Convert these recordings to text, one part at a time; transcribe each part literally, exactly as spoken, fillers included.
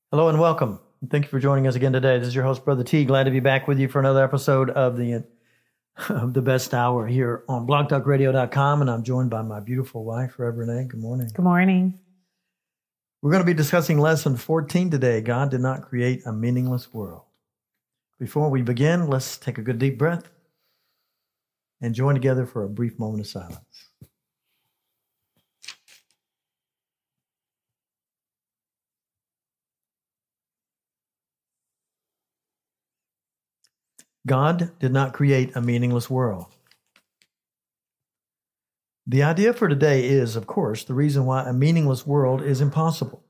Hello and welcome. Thank you for joining us again today. This is your host, Brother T. Glad to be back with you for another episode of the of the Best Hour here on blog talk radio dot com, and I'm joined by my beautiful wife, Reverend Renee. Good morning. Good morning. We're going to be discussing lesson fourteen today. God did not create a meaningless world. Before we begin, let's take a good deep breath and join together for a brief moment of silence. God did not create a meaningless world. The idea for today is, of course, the reason why a meaningless world is impossible.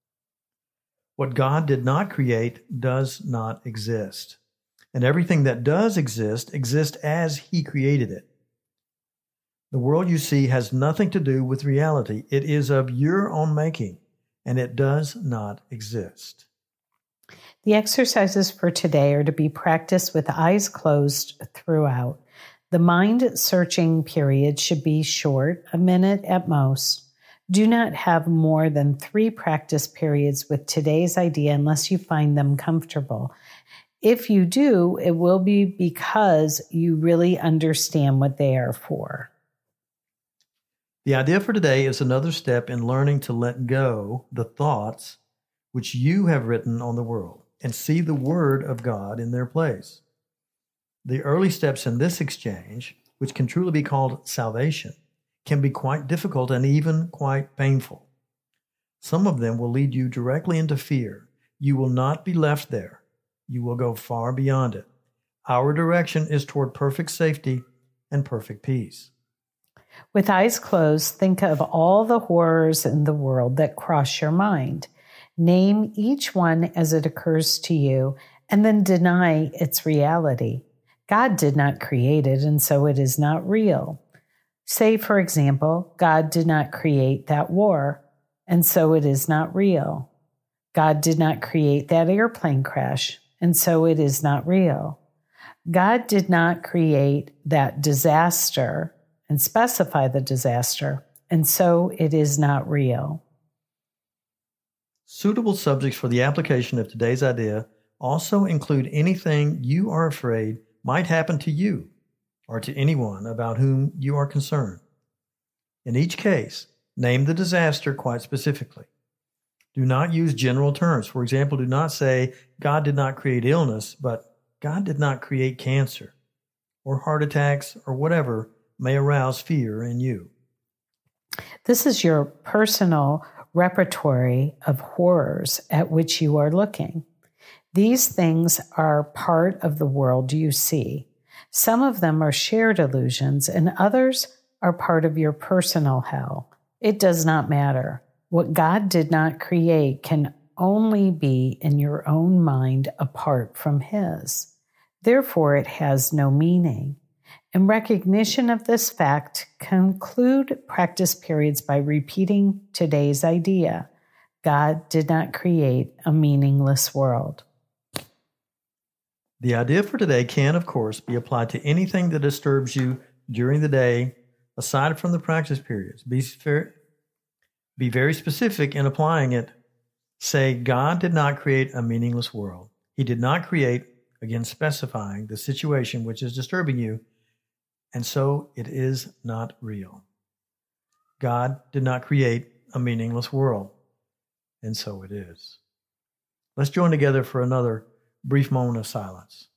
What God did not create does not exist. And everything that does exist exists as He created it. The world you see has nothing to do with reality. It is of your own making, and it does not exist. The exercises for today are to be practiced with eyes closed throughout. The mind-searching period should be short, a minute at most. Do not have more than three practice periods with today's idea unless you find them comfortable. If you do, it will be because you really understand what they are for. The idea for today is another step in learning to let go the thoughts which you have written on the world and see the Word of God in their place. The early steps in this exchange, which can truly be called salvation, can be quite difficult and even quite painful. Some of them will lead you directly into fear. You will not be left there. You will go far beyond it. Our direction is toward perfect safety and perfect peace. With eyes closed, think of all the horrors in the world that cross your mind. Name each one as it occurs to you, and then deny its reality. God did not create it, and so it is not real. Say, for example, God did not create that war, and so it is not real. God did not create that airplane crash, and so it is not real. God did not create that disaster and specify the disaster, and so it is not real. Suitable subjects for the application of today's idea also include anything you are afraid might happen to you or to anyone about whom you are concerned. In each case, name the disaster quite specifically. Do not use general terms. For example, do not say, God did not create illness, but God did not create cancer or heart attacks or whatever may arouse fear in you. This is your personal repertory of horrors at which you are looking. These things are part of the world you see. Some of them are shared illusions, and others are part of your personal hell. It does not matter. What God did not create can only be in your own mind apart from His. Therefore, it has no meaning. In recognition of this fact, conclude practice periods by repeating today's idea. God did not create a meaningless world. The idea for today can, of course, be applied to anything that disturbs you during the day, aside from the practice periods. Be, fair, be very specific in applying it. Say, God did not create a meaningless world. He did not create, again specifying, the situation which is disturbing you, and so it is not real. God did not create a meaningless world, and so it is. Let's join together for another brief moment of silence.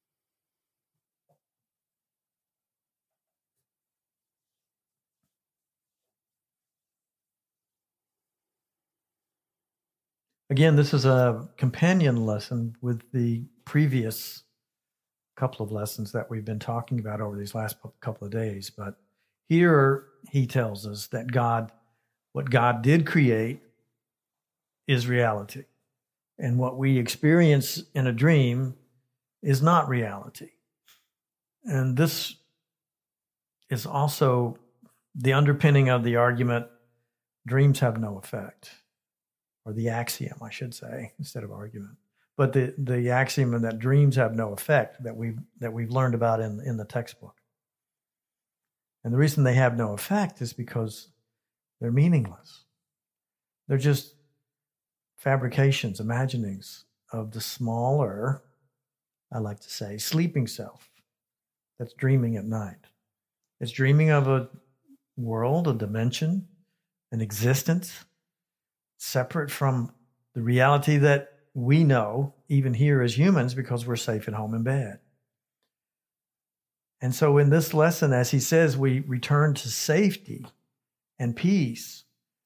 Again, this is a companion lesson with the previous couple of lessons that we've been talking about over these last couple of days. But here he tells us that God, what God did create is reality. And what we experience in a dream is not reality. And this is also the underpinning of the argument, dreams have no effect, or the axiom, I should say, instead of argument. But the, the axiom that dreams have no effect that we've, that we've learned about in, in the textbook. And the reason they have no effect is because they're meaningless. They're just fabrications, imaginings of the smaller, I like to say, sleeping self that's dreaming at night. It's dreaming of a world, a dimension, an existence separate from the reality that we know, even here as humans, because we're safe at home in bed. And so in this lesson, as he says, we return to safety and peace.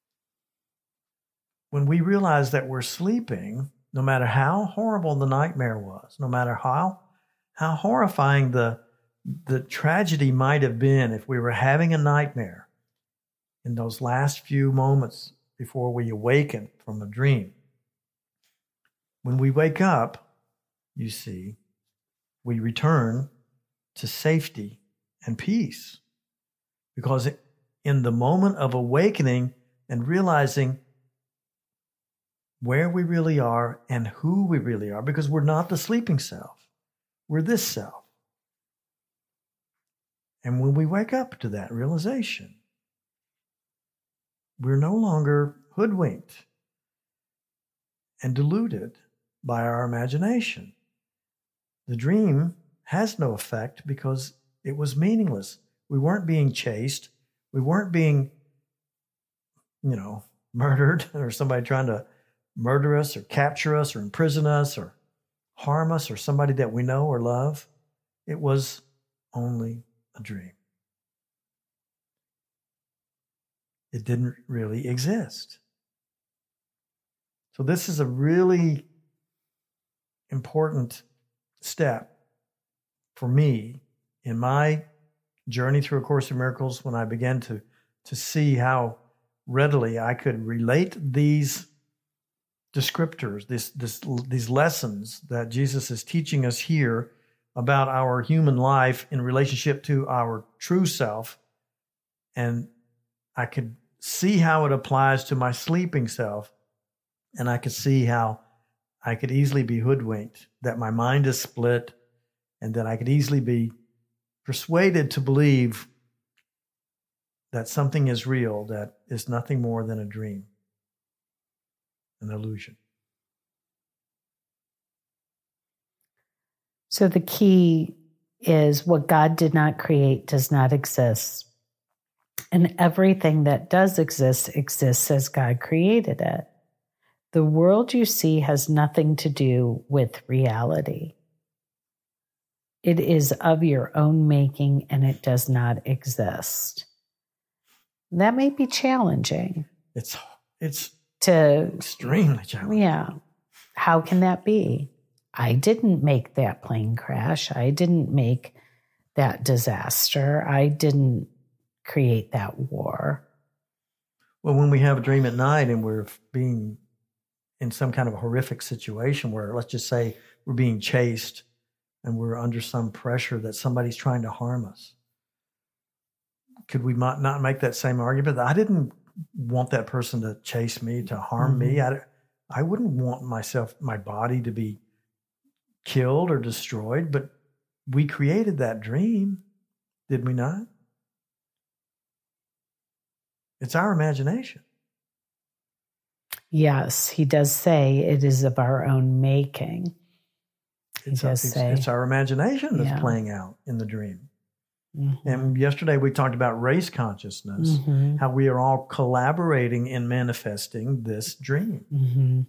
When we realize that we're sleeping, no matter how horrible the nightmare was, no matter how, how horrifying the, the tragedy might have been if we were having a nightmare in those last few moments before we awaken from a dream. When we wake up, you see, we return to safety and peace. Because in the moment of awakening and realizing where we really are and who we really are, because we're not the sleeping self, we're this self. And when we wake up to that realization, we're no longer hoodwinked and deluded by our imagination. The dream has no effect because it was meaningless. We weren't being chased. We weren't being, you know, murdered, or somebody trying to murder us or capture us or imprison us or harm us or somebody that we know or love. It was only a dream. It didn't really exist. So this is a really important step for me in my journey through A Course in Miracles, when I began to, to see how readily I could relate these descriptors, this, this, these lessons that Jesus is teaching us here about our human life in relationship to our true self. And I could see how it applies to my sleeping self. And I could see how I could easily be hoodwinked, that my mind is split, and that I could easily be persuaded to believe that something is real that is nothing more than a dream, an illusion. So the key is what God did not create does not exist. And everything that does exist exists as God created it. The world you see has nothing to do with reality. It is of your own making and it does not exist. That may be challenging. It's it's to extremely challenging. Yeah. How can that be? I didn't make that plane crash. I didn't make that disaster. I didn't create that war. Well, when we have a dream at night and we're being in some kind of a horrific situation where, let's just say, we're being chased and we're under some pressure that somebody's trying to harm us, could we not make that same argument? I didn't want that person to chase me, to harm mm-hmm. me. I, I wouldn't want myself, my body to be killed or destroyed, but we created that dream, did we not? It's our imagination. Yes, he does say it is of our own making. He it's, does a, it's, say, it's our imagination that's yeah. playing out in the dream. Mm-hmm. And yesterday we talked about race consciousness, mm-hmm. how we are all collaborating in manifesting this dream. Mm-hmm.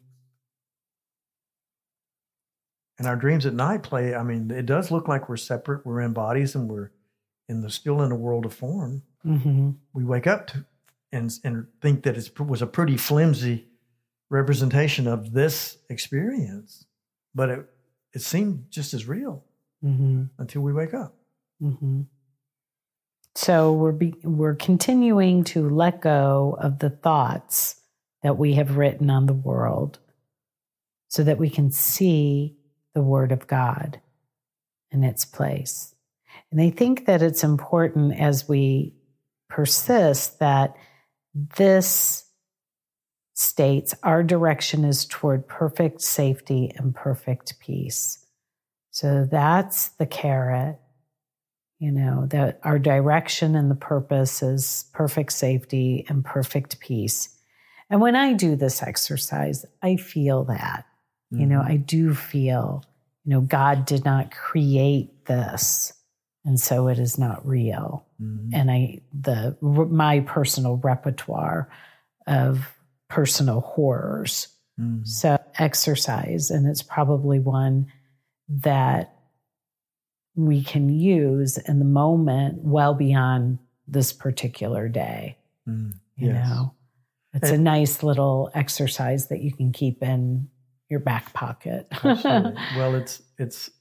And our dreams at night play, I mean, it does look like we're separate. We're in bodies and we're in the still in a world of form. Mm-hmm. We wake up to, and and think that it was a pretty flimsy representation of this experience, but it it seemed just as real mm-hmm. until we wake up. Mm-hmm. So we're be, we're continuing to let go of the thoughts that we have written on the world, so that we can see the Word of God in its place. And I think that it's important as we persist that this states our direction is toward perfect safety and perfect peace. So that's the carrot, you know, that our direction and the purpose is perfect safety and perfect peace. And when I do this exercise, I feel that, mm-hmm. you know, I do feel, you know, God did not create this, and so it is not real. Mm-hmm. And I, the, my personal repertoire of personal horrors. Mm-hmm. So exercise, and it's probably one that we can use in the moment well beyond this particular day. Mm, you yes. know, it's and, a nice little exercise that you can keep in your back pocket. Well, it's, it's,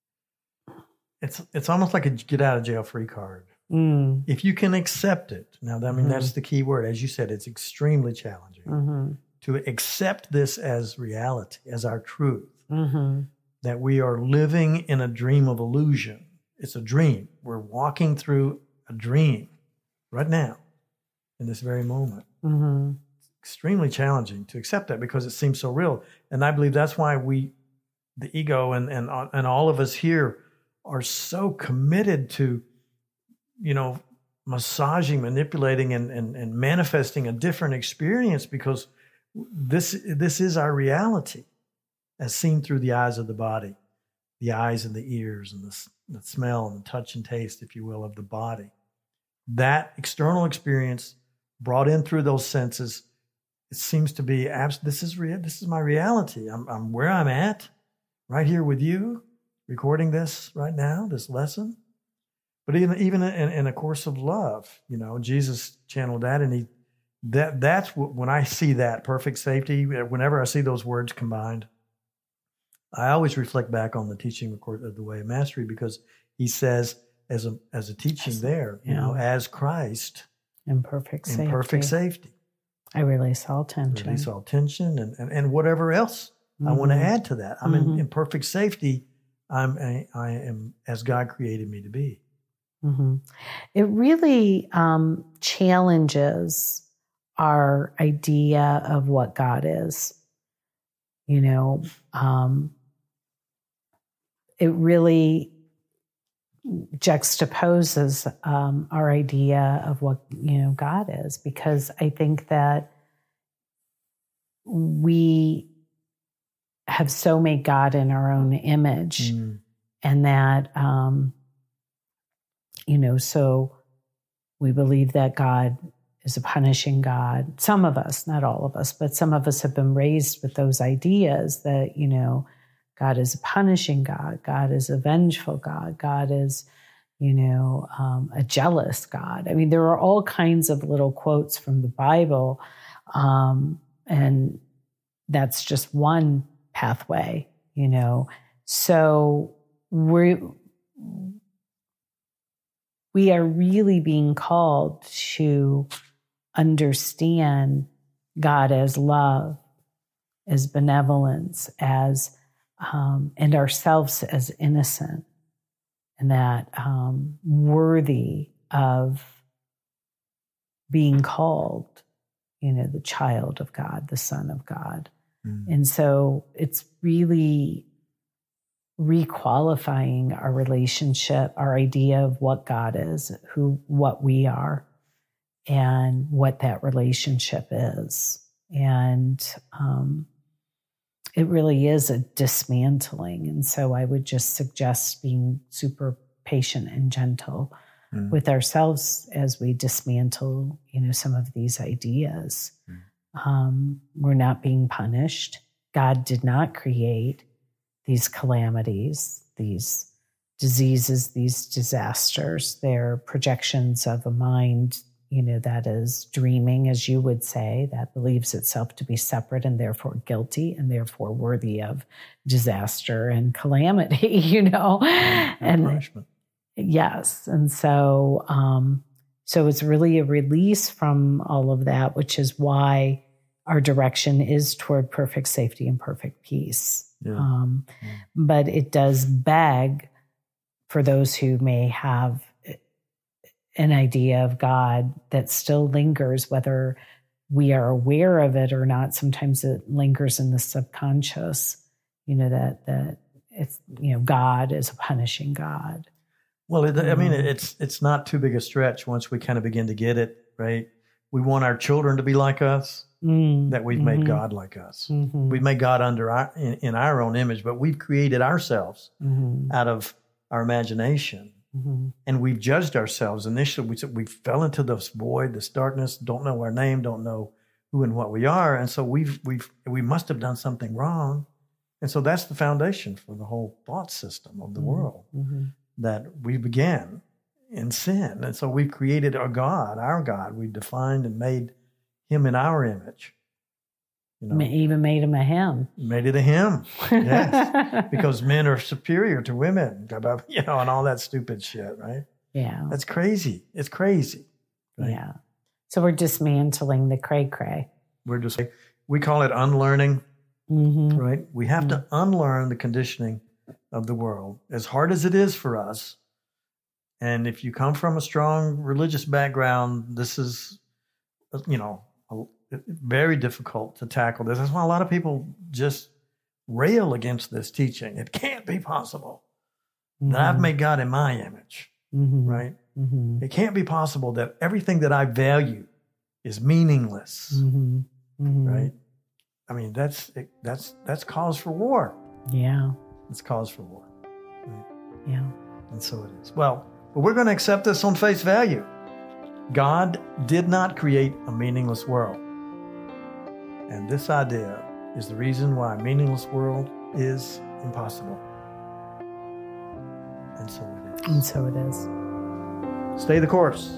it's, it's almost like a get out of jail free card. Mm. If you can accept it. Now, I mean, mm-hmm. that's the key word. As you said, it's extremely challenging mm-hmm. to accept this as reality, as our truth, mm-hmm. that we are living in a dream of illusion. It's a dream. We're walking through a dream right now in this very moment. Mm-hmm. It's extremely challenging to accept that because it seems so real. And I believe that's why we, the ego and, and, and all of us here are so committed to, you know, massaging, manipulating, and, and, and manifesting a different experience, because this this is our reality as seen through the eyes of the body, the eyes and the ears and the, the smell and the touch and taste, if you will, of the body. That external experience brought in through those senses, it seems to be, abs- this is real. This is my reality. I'm, I'm where I'm at, right here with you, recording this right now, this lesson. But even even in, in a course of love, you know, Jesus channeled that, and he that that's what, when I see that perfect safety, whenever I see those words combined, I always reflect back on the teaching of the Way of Mastery, because he says as a as a teaching as, there, you yeah. know, as Christ in perfect safety. In perfect safety, I release all tension, release all tension, and and, and whatever else mm-hmm. I want to add to that. I'm mm-hmm. in, in perfect safety. I'm a, I am as God created me to be. Mm-hmm. It really um, challenges our idea of what God is. You know, um, it really juxtaposes um, our idea of what, you know, God is, because I think that we have so made God in our own image, mm. and that, um, you know, so we believe that God is a punishing God. Some of us, not all of us, but some of us have been raised with those ideas that, you know, God is a punishing God. God is a vengeful God. God is, you know, um, a jealous God. I mean, there are all kinds of little quotes from the Bible, um, and that's just one pathway, you know. So we we are really being called to understand God as love, as benevolence, as um, and ourselves as innocent, and that um, worthy of being called, you know, the child of God, the Son of God. Mm. And so it's really requalifying our relationship, our idea of what God is, who, what we are, and what that relationship is. And um, it really is a dismantling. And so I would just suggest being super patient and gentle mm. with ourselves as we dismantle, you know, some of these ideas. Mm. Um, we're not being punished. God did not create these calamities, these diseases, these disasters. They're projections of a mind, you know, that is dreaming, as you would say, that believes itself to be separate and therefore guilty and therefore worthy of disaster and calamity, you know, and, and punishment. Yes. And so, um, so it's really a release from all of that, which is why our direction is toward perfect safety and perfect peace. Yeah. Um, yeah. But it does beg for those who may have an idea of God that still lingers, whether we are aware of it or not. Sometimes it lingers in the subconscious, you know, that, that it's, you know, God is a punishing God. Well, it, I mean, it's, it's not too big a stretch once we kind of begin to get it, right? We want our children to be like us. mm. that we've mm-hmm. made God like us. Mm-hmm. We've made God under our, in, in our own image, but we've created ourselves mm-hmm. out of our imagination. Mm-hmm. And we've judged ourselves. Initially, we, we fell into this void, this darkness, don't know our name, don't know who and what we are. And so we've, we've, we must have done something wrong. And so that's the foundation for the whole thought system of the mm-hmm. world, mm-hmm. that we began in sin. And so we've created a God, our God. We've defined and made him in our image. You know, even made him a him. Made it a him, yes. Because men are superior to women, you know, and all that stupid shit, right? Yeah. That's crazy. It's crazy. Right? Yeah. So we're dismantling the cray-cray. We're just, we call it unlearning, mm-hmm. right? We have mm-hmm. to unlearn the conditioning of the world, as hard as it is for us. And if you come from a strong religious background, this is, you know, a, very difficult to tackle this. That's why a lot of people just rail against this teaching. It can't be possible mm-hmm. that I've made God in my image, mm-hmm. right? Mm-hmm. It can't be possible that everything that I value is meaningless, mm-hmm. Mm-hmm. right? I mean, that's that's that's cause for war. Yeah, it's cause for war. Right? Yeah, and so it is. Well, but we're going to accept this on face value. God did not create a meaningless world. And this idea is the reason why a meaningless world is impossible. And so it is. And so it is. Stay the course.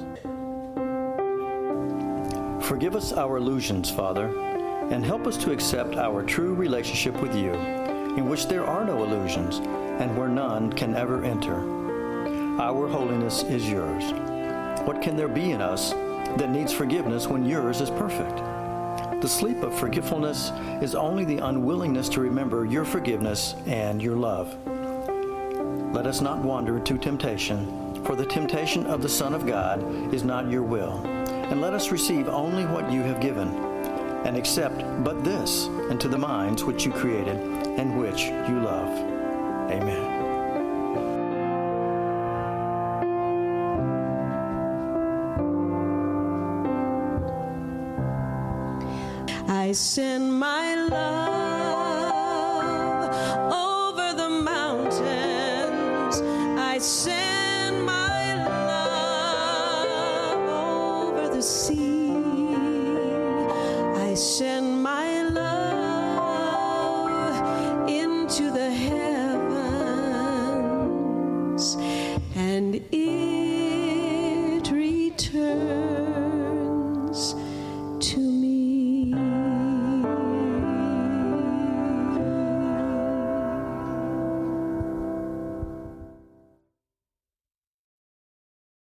Forgive us our illusions, Father, and help us to accept our true relationship with you, in which there are no illusions, and where none can ever enter. Our holiness is yours. What can there be in us that needs forgiveness when yours is perfect? The sleep of forgetfulness is only the unwillingness to remember your forgiveness and your love. Let us not wander to temptation, for the temptation of the Son of God is not your will. And let us receive only what you have given, and accept but this into the minds which you created and which you love. Amen. I send my love.